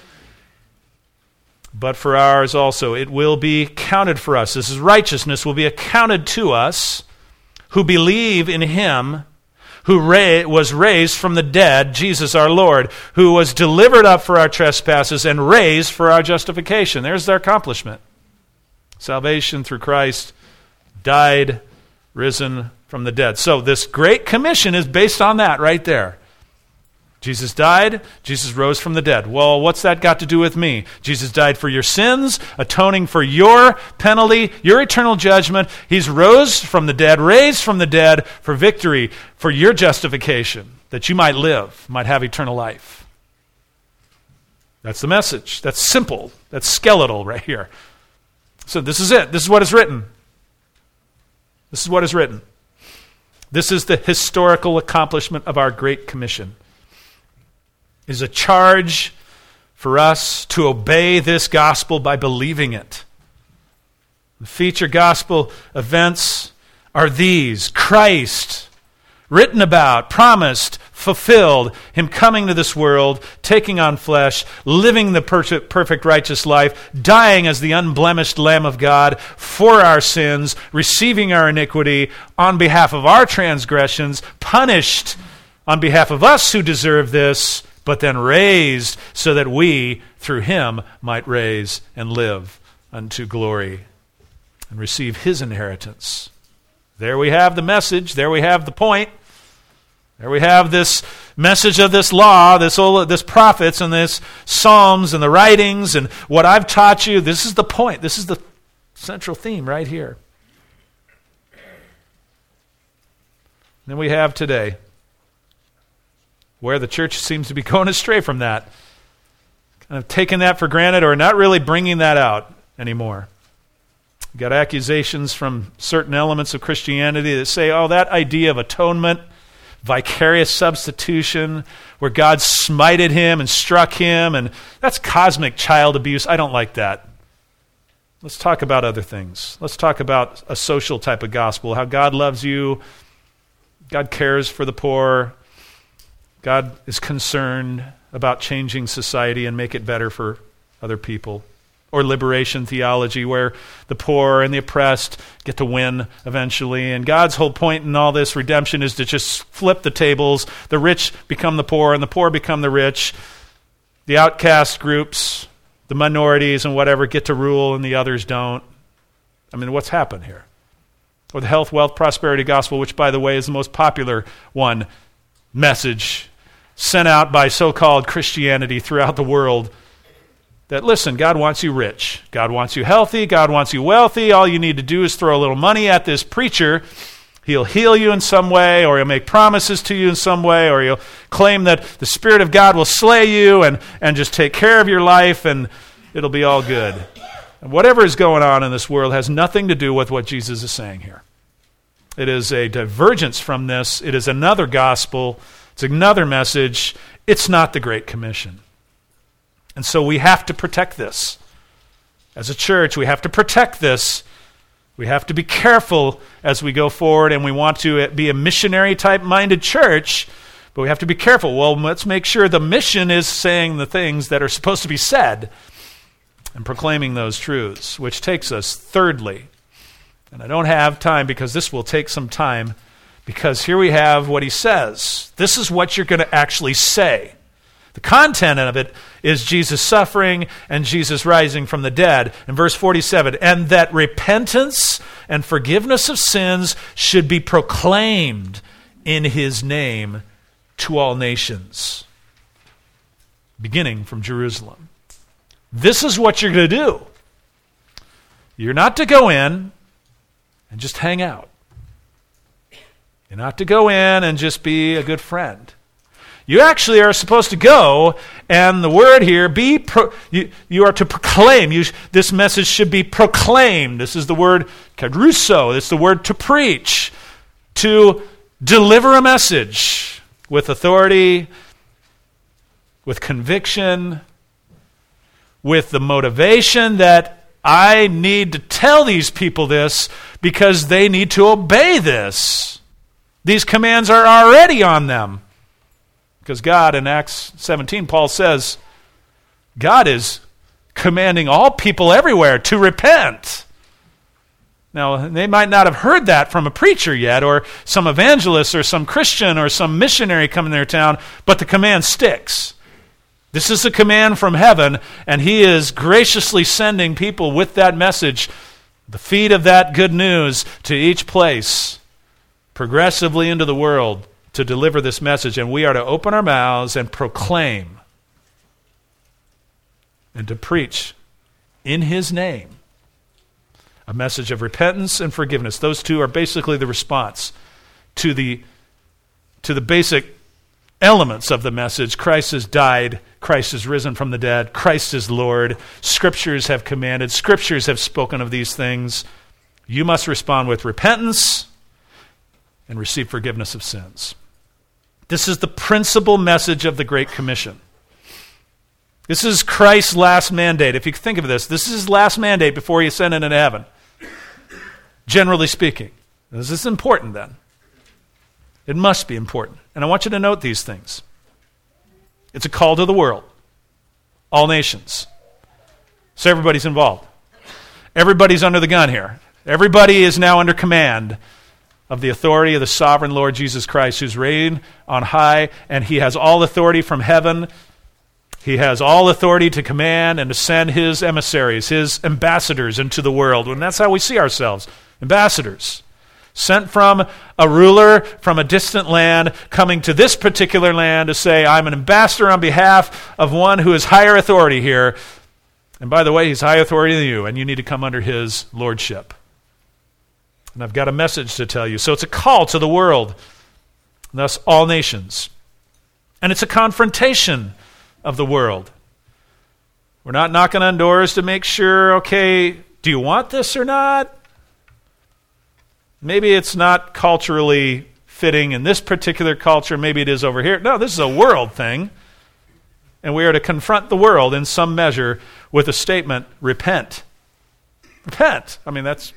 But for ours also it will be counted for us. This is righteousness will be accounted to us who believe in him who was raised from the dead, Jesus our Lord, who was delivered up for our trespasses and raised for our justification. There's their accomplishment. Salvation through Christ, died, risen from the dead. So this great commission is based on that right there. Jesus died, Jesus rose from the dead. Well, what's that got to do with me? Jesus died for your sins, atoning for your penalty, your eternal judgment. He's rose from the dead, raised from the dead for victory, for your justification, that you might live, might have eternal life. That's the message. That's simple. That's skeletal right here. So this is it. This is what is written. This is what is written. This is the historical accomplishment of our Great Commission. It is a charge for us to obey this gospel by believing it. The feature gospel events are these: Christ, written about, promised, fulfilled, him coming to this world, taking on flesh, living the perfect righteous life, dying as the unblemished Lamb of God for our sins, receiving our iniquity on behalf of our transgressions, punished on behalf of us who deserve this, but then raised so that we, through him, might raise and live unto glory and receive his inheritance. There we have the message. There we have the point. There we have this message of this law, this prophets and this Psalms and the writings and what I've taught you. This is the point. This is the central theme right here. Then we have today, where the church seems to be going astray from that, kind of taking that for granted or not really bringing that out anymore. We've got accusations from certain elements of Christianity that say, oh, that idea of atonement, vicarious substitution, where God smited him and struck him, and that's cosmic child abuse. I don't like that. Let's talk about other things. Let's talk about a social type of gospel, how God loves you, God cares for the poor, God is concerned about changing society and make it better for other people. Or liberation theology, where the poor and the oppressed get to win eventually. And God's whole point in all this redemption is to just flip the tables. The rich become the poor and the poor become the rich. The outcast groups, the minorities and whatever get to rule and the others don't. I mean, what's happened here? Or the health, wealth, prosperity gospel, which, by the way, is the most popular one, message sent out by so-called Christianity throughout the world, that, listen, God wants you rich. God wants you healthy. God wants you wealthy. All you need to do is throw a little money at this preacher. He'll heal you in some way, or he'll make promises to you in some way, or he'll claim that the Spirit of God will slay you and just take care of your life, and it'll be all good. And whatever is going on in this world has nothing to do with what Jesus is saying here. It is a divergence from this. It is another gospel. It's another message. It's not the Great Commission. And so we have to protect this. As a church, we have to protect this. We have to be careful as we go forward, and we want to be a missionary-type minded church, But we have to be careful. Well, let's make sure the mission is saying the things that are supposed to be said and proclaiming those truths, which takes us thirdly. And I don't have time because this will take some time, because here we have what he says. This is what you're going to actually say. The content of it is Jesus suffering and Jesus rising from the dead. In verse 47, and that repentance and forgiveness of sins should be proclaimed in his name to all nations, beginning from Jerusalem. This is what you're going to do. You're not to go in and just hang out. You're not to go in and just be a good friend. You actually are supposed to go, and the word here, you are to proclaim. This message should be proclaimed. This is the word kerusso. It's the word to preach, to deliver a message with authority, with conviction, with the motivation that I need to tell these people this because they need to obey this. These commands are already on them. Because God, in Acts 17, Paul says, God is commanding all people everywhere to repent. Now, they might not have heard that from a preacher yet, or some evangelist, or some Christian, or some missionary coming to their town, but the command sticks. This is a command from heaven, and he is graciously sending people with that message, the feed of that good news, to each place, progressively into the world, to deliver this message, and we are to open our mouths and proclaim and to preach in his name a message of repentance and forgiveness. Those two are basically the response to the basic elements of the message. Christ has died, Christ is risen from the dead, Christ is Lord, Scriptures have commanded, Scriptures have spoken of these things. You must respond with repentance and receive forgiveness of sins. This is the principal message of the Great Commission. This is Christ's last mandate. If you think of this is his last mandate before he ascended into heaven. Generally speaking. This is important then. It must be important. And I want you to note these things. It's a call to the world. All nations. So everybody's involved. Everybody's under the gun here. Everybody is now under command of the authority of the sovereign Lord Jesus Christ, who's reigned on high, and he has all authority from heaven. He has all authority to command and to send his emissaries, his ambassadors into the world. And that's how we see ourselves, ambassadors. Sent from a ruler from a distant land, coming to this particular land to say, I'm an ambassador on behalf of one who is higher authority here. And by the way, he's higher authority than you, and you need to come under his lordship. And I've got a message to tell you. So it's a call to the world, thus all nations. And it's a confrontation of the world. We're not knocking on doors to make sure, okay, do you want this or not? Maybe it's not culturally fitting in this particular culture. Maybe it is over here. No, this is a world thing. And we are to confront the world in some measure with a statement, repent. Repent. I mean, that's...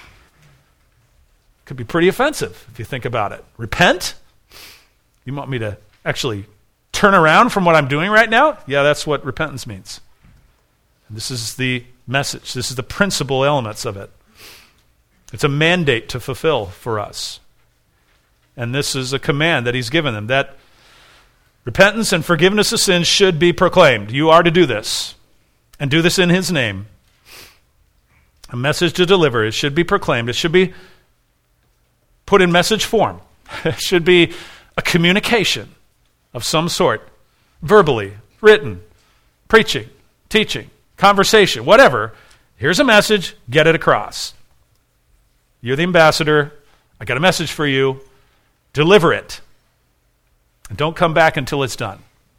could be pretty offensive if you think about it. Repent? You want me to actually turn around from what I'm doing right now? Yeah, that's what repentance means. And this is the message. This is the principal elements of it. It's a mandate to fulfill for us. And this is a command that he's given them, that repentance and forgiveness of sins should be proclaimed. You are to do this, and do this in his name. A message to deliver. It should be proclaimed. It should be put in message form. It should be a communication of some sort, verbally, written, preaching, teaching, conversation, whatever. Here's a message, get it across. You're the ambassador. I got a message for you. Deliver it. And don't come back until it's done.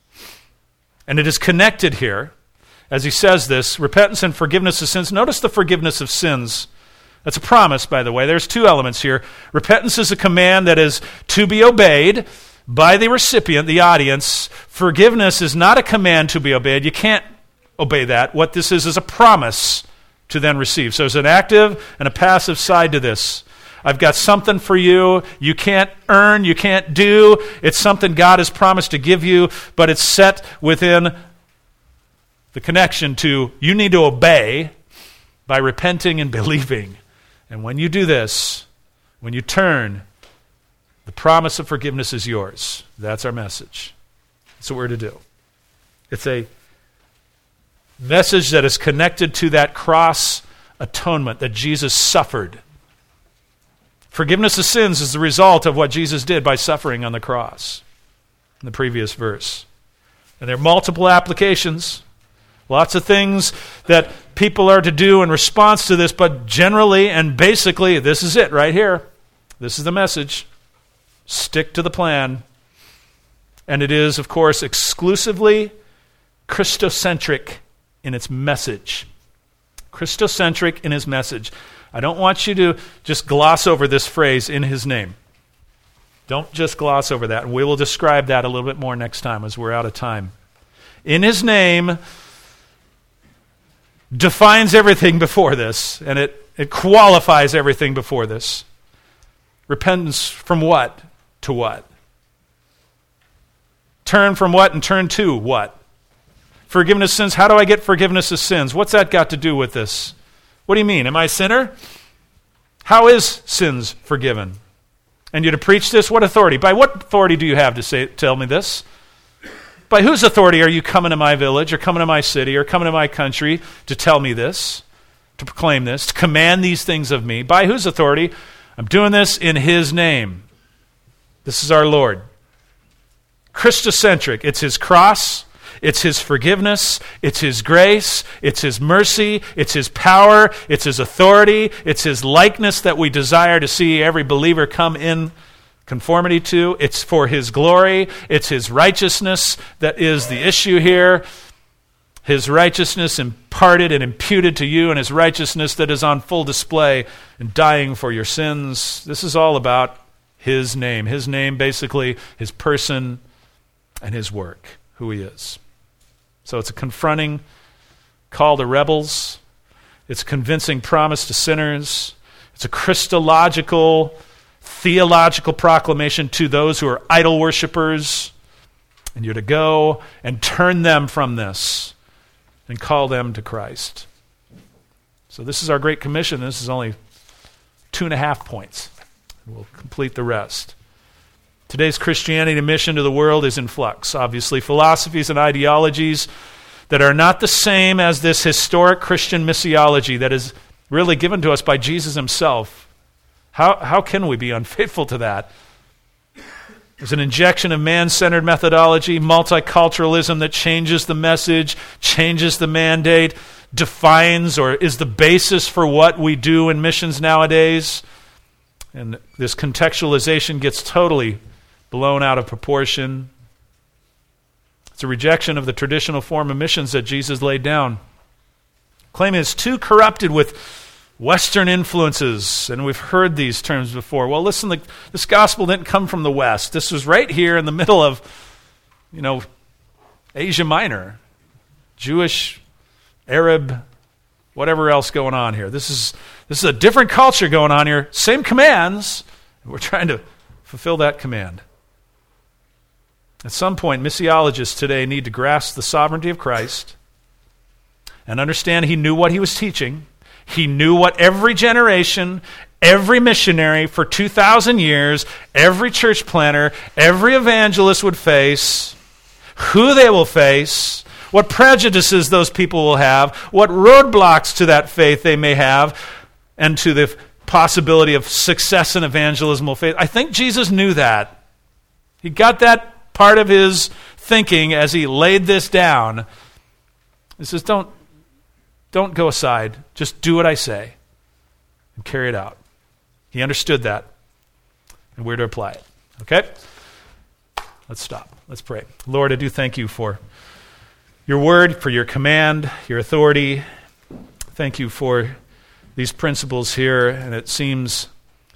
And it is connected here, as he says this, repentance and forgiveness of sins. Notice the forgiveness of sins. That's a promise, by the way. There's two elements here. Repentance is a command that is to be obeyed by the recipient, the audience. Forgiveness is not a command to be obeyed. You can't obey that. What this is a promise to then receive. So there's an active and a passive side to this. I've got something for you. You can't earn, you can't do. It's something God has promised to give you, but it's set within the connection to you need to obey by repenting and believing. And when you do this, when you turn, the promise of forgiveness is yours. That's our message. That's what we're to do. It's a message that is connected to that cross atonement that Jesus suffered. Forgiveness of sins is the result of what Jesus did by suffering on the cross in the previous verse. And there are multiple applications, lots of things that people are to do in response to this, but generally and basically, this is it right here. This is the message. Stick to the plan. And it is, of course, exclusively Christocentric in its message. Christocentric in his message. I don't want you to just gloss over this phrase, in his name. Don't just gloss over that. And we will describe that a little bit more next time as we're out of time. In his name defines everything before this, and it qualifies everything before this. Repentance from what to what? Turn from what and turn to what? Forgiveness of sins. How do I get forgiveness of sins? What's that got to do with this? What do you mean? Am I a sinner? How is sins forgiven? And you're to preach this? What authority? By what authority do you have to tell me this? By whose authority are you coming to my village or coming to my city or coming to my country to tell me this, to proclaim this, to command these things of me? By whose authority? I'm doing this in his name. This is our Lord. Christocentric. It's his cross. It's his forgiveness. It's his grace. It's his mercy. It's his power. It's his authority. It's his likeness that we desire to see every believer come in conformity to. It's for his glory. It's his righteousness that is the issue here. His righteousness imparted and imputed to you, and his righteousness that is on full display in dying for your sins. This is all about his name. His name, basically, his person and his work, who he is. So it's a confronting call to rebels. It's a convincing promise to sinners. It's a Christological, theological proclamation to those who are idol worshipers. And you're to go and turn them from this and call them to Christ. So this is our Great Commission. This is only 2.5 points. We'll complete the rest. Today's Christianity mission to the world is in flux. Obviously, philosophies and ideologies that are not the same as this historic Christian missiology that is really given to us by Jesus himself. How can we be unfaithful to that? There's an injection of man-centered methodology, multiculturalism that changes the message, changes the mandate, defines or is the basis for what we do in missions nowadays. And this contextualization gets totally blown out of proportion. It's a rejection of the traditional form of missions that Jesus laid down. Claiming it's too corrupted with Western influences, and we've heard these terms before. Well, listen, this gospel didn't come from the West. This was right here in the middle of, Asia Minor, Jewish, Arab, whatever else going on here. This is a different culture going on here. Same commands. We're trying to fulfill that command. At some point, missiologists today need to grasp the sovereignty of Christ and understand he knew what he was teaching. He knew what every generation, every missionary for 2,000 years, every church planter, every evangelist would face, who they will face, what prejudices those people will have, what roadblocks to that faith they may have, and to the possibility of success in evangelismal faith. I think Jesus knew that. He got that part of his thinking as he laid this down. He says, don't go aside. Just do what I say and carry it out. He understood that, and we're to apply it. Okay? Let's stop. Let's pray. Lord, I do thank you for your word, for your command, your authority. Thank you for these principles here, and it seems,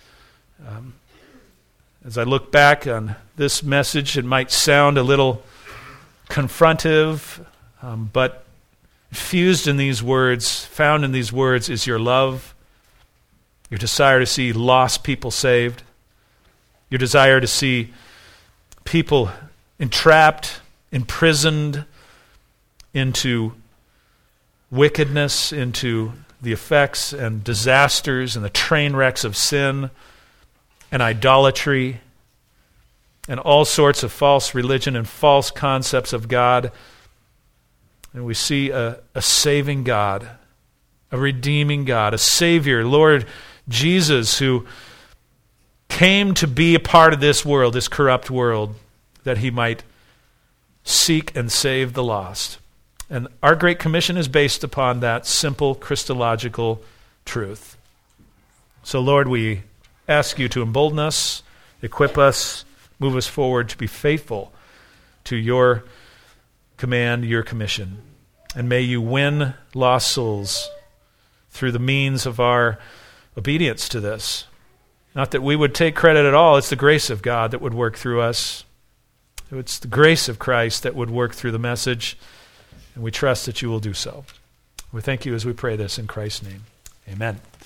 as I look back on this message, it might sound a little confrontive, but fused in these words, found in these words, is your love your desire to see lost people saved, your desire to see people entrapped, imprisoned into wickedness, into the effects and disasters and the train wrecks of sin and idolatry and all sorts of false religion and false concepts of God. And we see a saving God, a redeeming God, a Savior, Lord Jesus, who came to be a part of this world, this corrupt world, that he might seek and save the lost. And our Great Commission is based upon that simple Christological truth. So, Lord, we ask you to embolden us, equip us, move us forward to be faithful to your command, your commission. And may you win lost souls through the means of our obedience to this. Not that we would take credit at all. It's the grace of God that would work through us. It's the grace of Christ that would work through the message. And we trust that you will do so. We thank you as we pray this in Christ's name. Amen.